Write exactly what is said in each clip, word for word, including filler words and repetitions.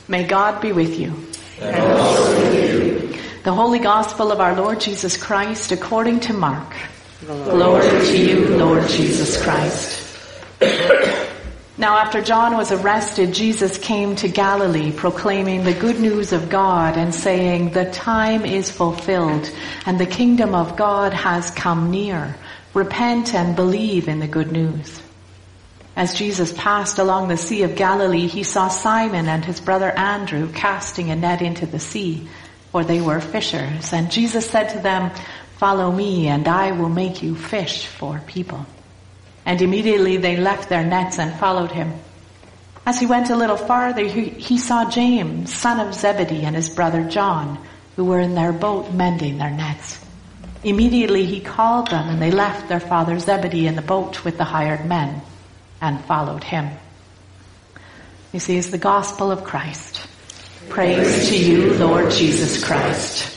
May God be with you. And also with you. The Holy Gospel of our Lord Jesus Christ according to Mark. Glory to you, Lord Jesus Christ. Now after John was arrested, Jesus came to Galilee proclaiming the good news of God and saying, "The time is fulfilled and the kingdom of God has come near. Repent and believe in the good news." As Jesus passed along the Sea of Galilee, he saw Simon and his brother Andrew casting a net into the sea, for they were fishers. And Jesus said to them, "Follow me, and I will make you fish for people." And immediately they left their nets and followed him. As he went a little farther, he, he saw James, son of Zebedee, and his brother John, who were in their boat mending their nets. Immediately he called them, and they left their father Zebedee in the boat with the hired men and followed him. This is the gospel of Christ. Praise to you, Lord Jesus Christ.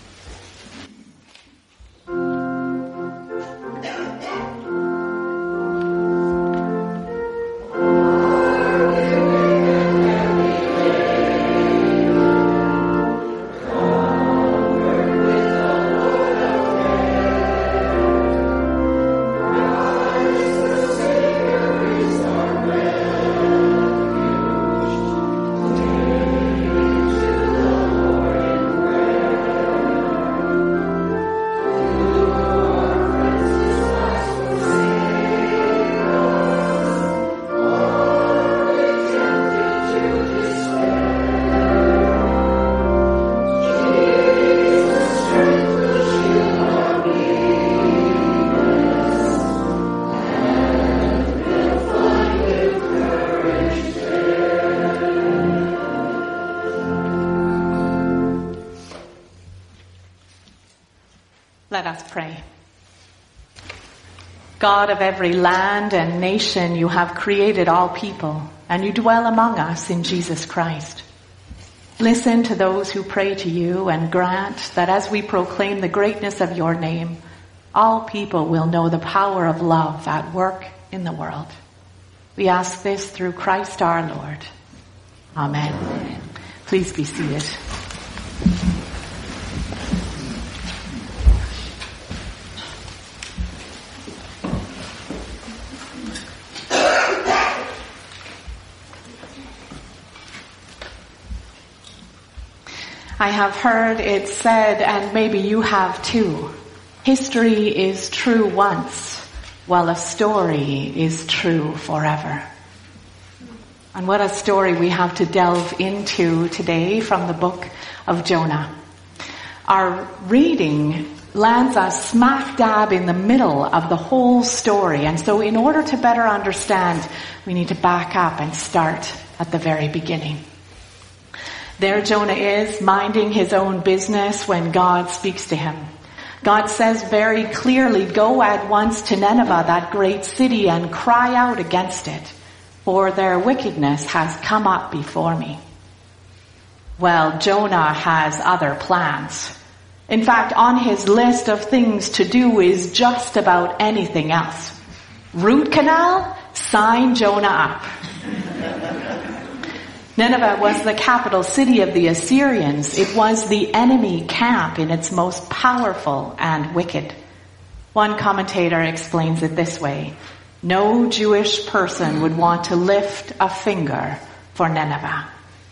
Let us pray. God of every land and nation, you have created all people, and you dwell among us in Jesus Christ. Listen to those who pray to you, and grant that as we proclaim the greatness of your name, all people will know the power of love at work in the world. We ask this through Christ our Lord. Amen. Amen. Please be seated. I have heard it said, and maybe you have too, history is true once, while a story is true forever. And what a story we have to delve into today from the book of Jonah. Our reading lands us smack dab in the middle of the whole story, and so in order to better understand, we need to back up and start at the very beginning. There Jonah is, minding his own business when God speaks to him. God says very clearly, "Go at once to Nineveh, that great city, and cry out against it, for their wickedness has come up before me." Well, Jonah has other plans. In fact, on his list of things to do is just about anything else. Root canal? Sign Jonah up. Nineveh was the capital city of the Assyrians. It was the enemy camp in its most powerful and wicked. One commentator explains it this way: no Jewish person would want to lift a finger for Nineveh.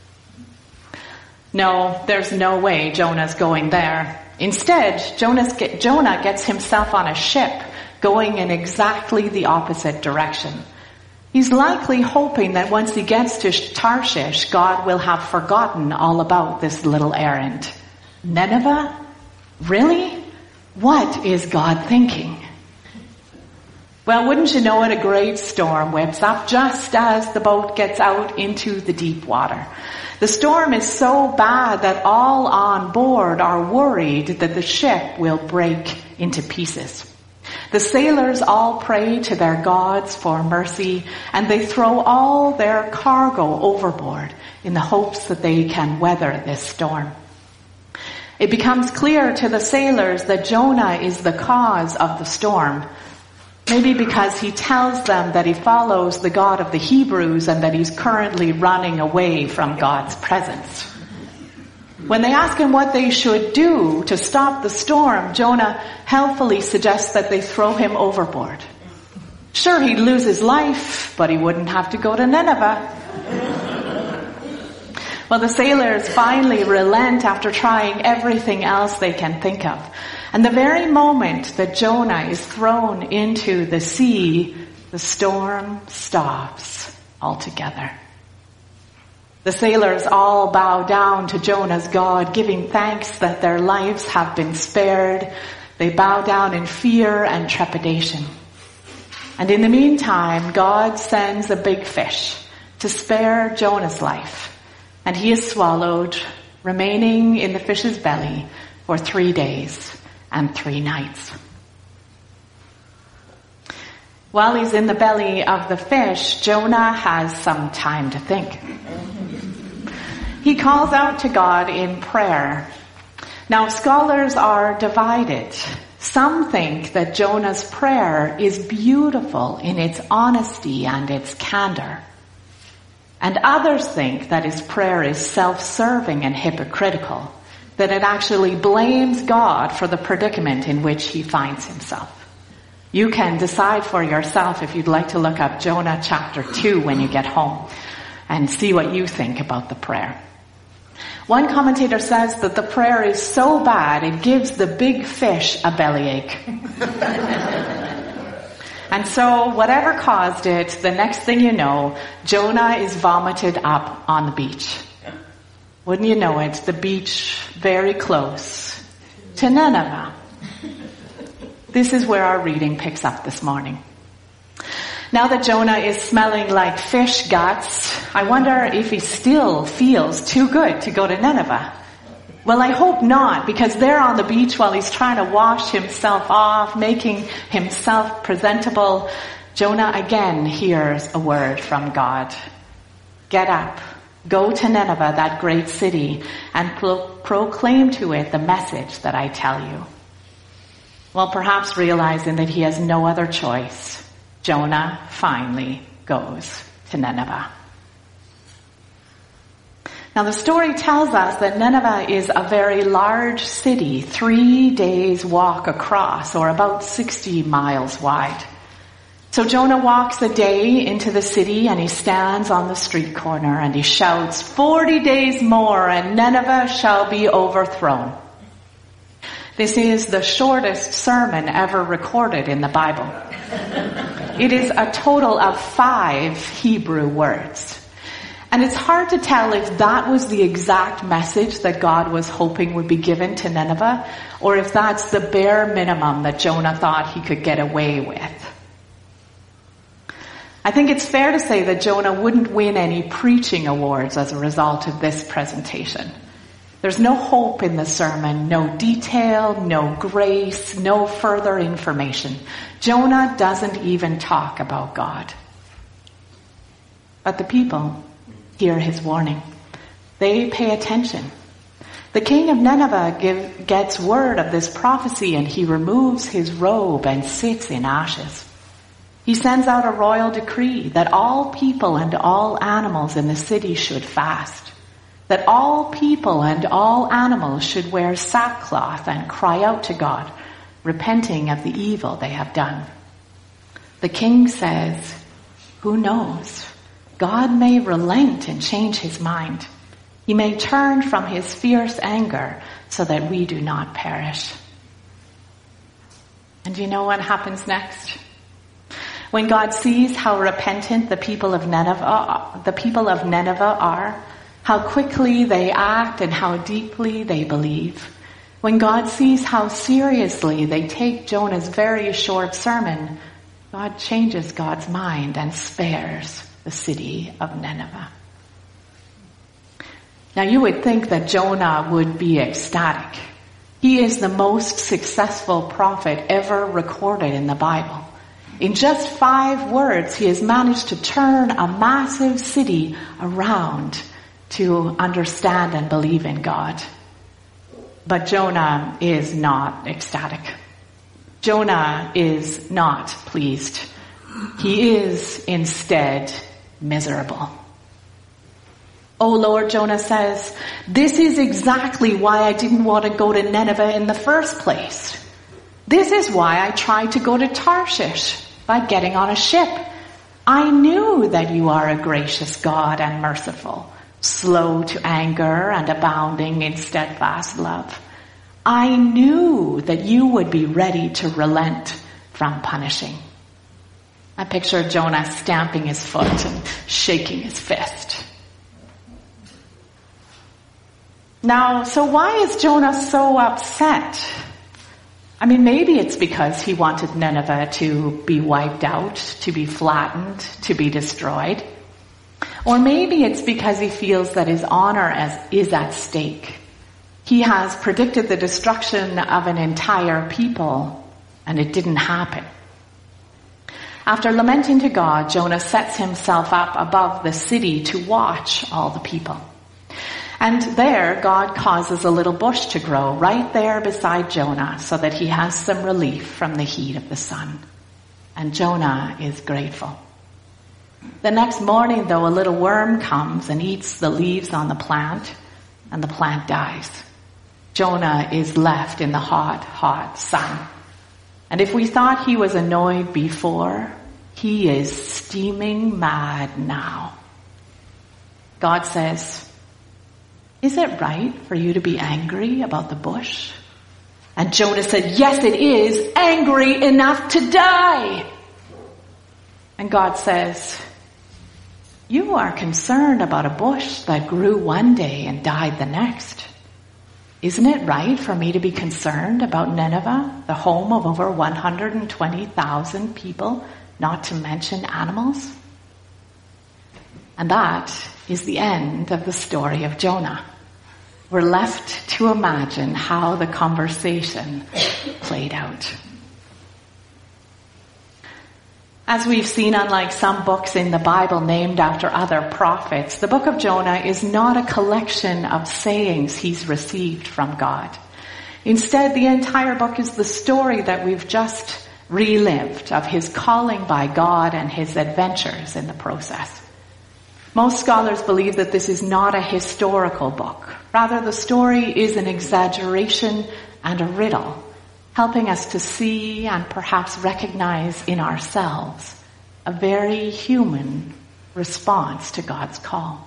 No, there's no way Jonah's going there. Instead, Jonah's get, Jonah gets himself on a ship going in exactly the opposite direction. He's likely hoping that once he gets to Tarshish, God will have forgotten all about this little errand. Nineveh? Really? What is God thinking? Well, wouldn't you know it, a great storm whips up just as the boat gets out into the deep water. The storm is so bad that all on board are worried that the ship will break into pieces. The sailors all pray to their gods for mercy, and they throw all their cargo overboard in the hopes that they can weather this storm. It becomes clear to the sailors that Jonah is the cause of the storm. Maybe because he tells them that he follows the God of the Hebrews and that he's currently running away from God's presence. When they ask him what they should do to stop the storm, Jonah helpfully suggests that they throw him overboard. Sure, he'd lose his life, but he wouldn't have to go to Nineveh. Well, the sailors finally relent after trying everything else they can think of. And the very moment that Jonah is thrown into the sea, the storm stops altogether. The sailors all bow down to Jonah's God, giving thanks that their lives have been spared. They bow down in fear and trepidation. And in the meantime, God sends a big fish to spare Jonah's life. And he is swallowed, remaining in the fish's belly for three days and three nights. While he's in the belly of the fish, Jonah has some time to think. He calls out to God in prayer. Now, scholars are divided. Some think that Jonah's prayer is beautiful in its honesty and its candor. And others think that his prayer is self-serving and hypocritical, that it actually blames God for the predicament in which he finds himself. You can decide for yourself if you'd like to look up Jonah chapter two when you get home and see what you think about the prayer. One commentator says that the prayer is so bad it gives the big fish a bellyache. And so whatever caused it, the next thing you know, Jonah is vomited up on the beach. Wouldn't you know it, the beach very close to Nineveh. This is where our reading picks up this morning. Now that Jonah is smelling like fish guts, I wonder if he still feels too good to go to Nineveh. Well, I hope not, because there on the beach while he's trying to wash himself off, making himself presentable, Jonah again hears a word from God. Get up, go to Nineveh, that great city, and pro- proclaim to it the message that I tell you. Well, perhaps realizing that he has no other choice, Jonah finally goes to Nineveh. Now the story tells us that Nineveh is a very large city, three days walk across, or about sixty miles wide. So Jonah walks a day into the city and he stands on the street corner and he shouts, forty days more and Nineveh shall be overthrown. This is the shortest sermon ever recorded in the Bible. It is a total of five Hebrew words. And it's hard to tell if that was the exact message that God was hoping would be given to Nineveh, or if that's the bare minimum that Jonah thought he could get away with. I think it's fair to say that Jonah wouldn't win any preaching awards as a result of this presentation. There's no hope in the sermon, no detail, no grace, no further information. Jonah doesn't even talk about God. But the people hear his warning. They pay attention. The king of Nineveh give, gets word of this prophecy and he removes his robe and sits in ashes. He sends out a royal decree that all people and all animals in the city should fast, that all people and all animals should wear sackcloth and cry out to God, repenting of the evil they have done. The king says, who knows? God may relent and change his mind. He may turn from his fierce anger so that we do not perish. And you know what happens next? When God sees how repentant the people of Nineveh, the people of Nineveh are, how quickly they act and how deeply they believe, when God sees how seriously they take Jonah's very short sermon, God changes God's mind and spares the city of Nineveh. Now you would think that Jonah would be ecstatic. He is the most successful prophet ever recorded in the Bible. In just five words, he has managed to turn a massive city around to understand and believe in God. But Jonah is not ecstatic. Jonah is not pleased. He is instead miserable. Oh Lord, Jonah says, this is exactly why I didn't want to go to Nineveh in the first place. This is why I tried to go to Tarshish by getting on a ship. I knew that you are a gracious God and merciful, slow to anger and abounding in steadfast love. I knew that you would be ready to relent from punishing. I picture Jonah stamping his foot and shaking his fist. Now, so why is Jonah so upset? I mean, maybe it's because he wanted Nineveh to be wiped out, to be flattened, to be destroyed. Or maybe it's because he feels that his honor as, is at stake. He has predicted the destruction of an entire people, and it didn't happen. After lamenting to God, Jonah sets himself up above the city to watch all the people. And there, God causes a little bush to grow right there beside Jonah so that he has some relief from the heat of the sun. And Jonah is grateful. The next morning, though, a little worm comes and eats the leaves on the plant, and the plant dies. Jonah is left in the hot, hot sun. And if we thought he was annoyed before, he is steaming mad now. God says, is it right for you to be angry about the bush? And Jonah said, yes, it is, angry enough to die. And God says, you are concerned about a bush that grew one day and died the next. Isn't it right for me to be concerned about Nineveh, the home of over one hundred twenty thousand people, not to mention animals? And that is the end of the story of Jonah. We're left to imagine how the conversation played out. As we've seen, unlike some books in the Bible named after other prophets, the book of Jonah is not a collection of sayings he's received from God. Instead, the entire book is the story that we've just relived of his calling by God and his adventures in the process. Most scholars believe that this is not a historical book. Rather, the story is an exaggeration and a riddle, helping us to see and perhaps recognize in ourselves a very human response to God's call.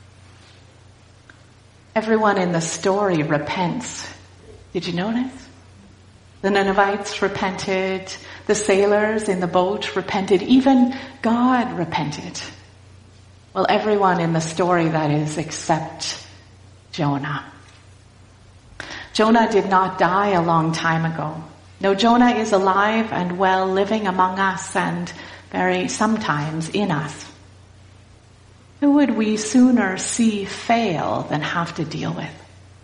Everyone in the story repents. Did you notice? The Ninevites repented. The sailors in the boat repented. Even God repented. Well, everyone in the story, that is, except Jonah. Jonah did not die a long time ago. No, Jonah is alive and well, living among us and very sometimes in us. Who would we sooner see fail than have to deal with?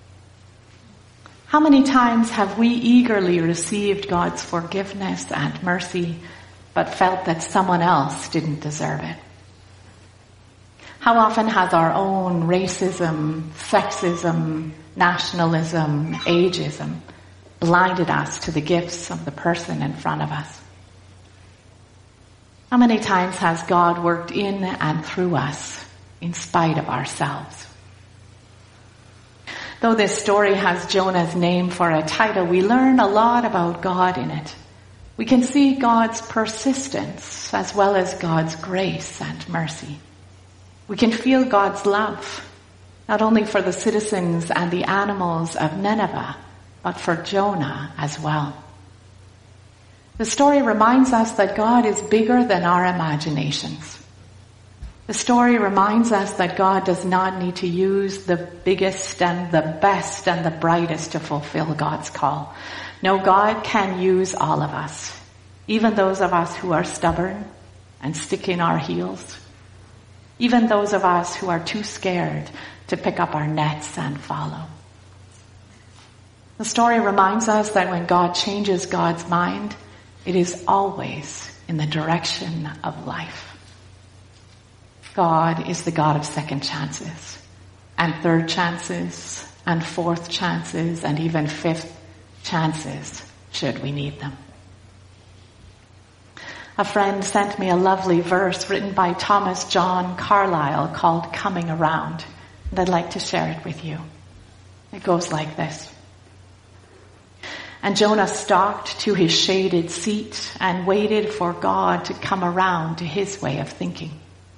How many times have we eagerly received God's forgiveness and mercy, but felt that someone else didn't deserve it? How often has our own racism, sexism, nationalism, ageism blinded us to the gifts of the person in front of us? How many times has God worked in and through us in spite of ourselves? Though this story has Jonah's name for a title, we learn a lot about God in it. We can see God's persistence as well as God's grace and mercy. We can feel God's love, not only for the citizens and the animals of Nineveh, but for Jonah as well. The story reminds us that God is bigger than our imaginations. The story reminds us that God does not need to use the biggest and the best and the brightest to fulfill God's call. No, God can use all of us, even those of us who are stubborn and stick in our heels. Even those of us who are too scared to pick up our nets and follow. The story reminds us that when God changes God's mind, it is always in the direction of life. God is the God of second chances, and third chances, and fourth chances, and even fifth chances, should we need them. A friend sent me a lovely verse written by Thomas John Carlyle called Coming Around, and I'd like to share it with you. It goes like this. And Jonah stalked to his shaded seat and waited for God to come around to his way of thinking.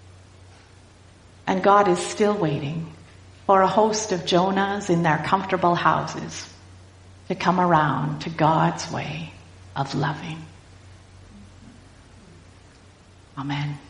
And God is still waiting for a host of Jonahs in their comfortable houses to come around to God's way of loving. Amen.